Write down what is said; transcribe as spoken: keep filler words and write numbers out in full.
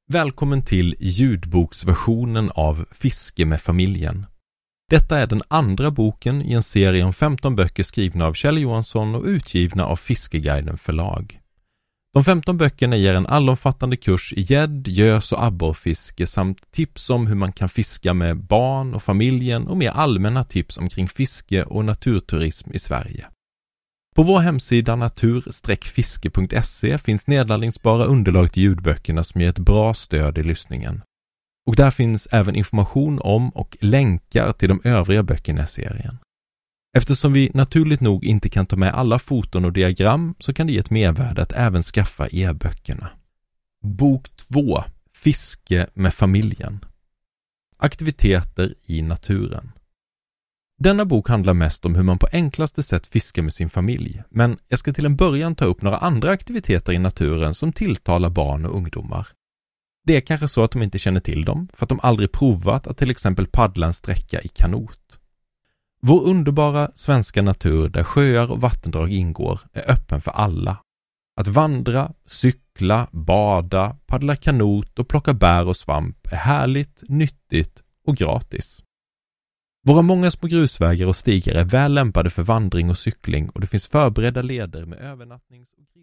Välkommen till ljudboksversionen av Fiske med familjen. Detta är den andra boken i en serie om femton böcker skrivna av Kjell Johansson och utgivna av Fiskeguiden förlag. De femton böckerna ger en allomfattande kurs i gädd, gös och abborrfiske samt tips om hur man kan fiska med barn och familjen och mer allmänna tips omkring fiske och naturturism i Sverige. På vår hemsida natur fiske punkt se finns nedladdningsbara underlag till ljudböckerna som ger ett bra stöd i lyssningen. Och där finns även information om och länkar till de övriga böckerna i serien. Eftersom vi naturligt nog inte kan ta med alla foton och diagram så kan det ge ett mervärde att även skaffa e-böckerna. Bok två. Fiske med familjen. Aktiviteter i naturen. Denna bok handlar mest om hur man på enklaste sätt fiskar med sin familj, men jag ska till en början ta upp några andra aktiviteter i naturen som tilltalar barn och ungdomar. Det är kanske så att de inte känner till dem, för att de aldrig provat att till exempel paddla en sträcka i kanot. Vår underbara svenska natur där sjöar och vattendrag ingår är öppen för alla. Att vandra, cykla, bada, paddla kanot och plocka bär och svamp är härligt, nyttigt och gratis. Våra många små grusvägar och stigar är väl lämpade för vandring och cykling och det finns förberedda leder med övernattnings- och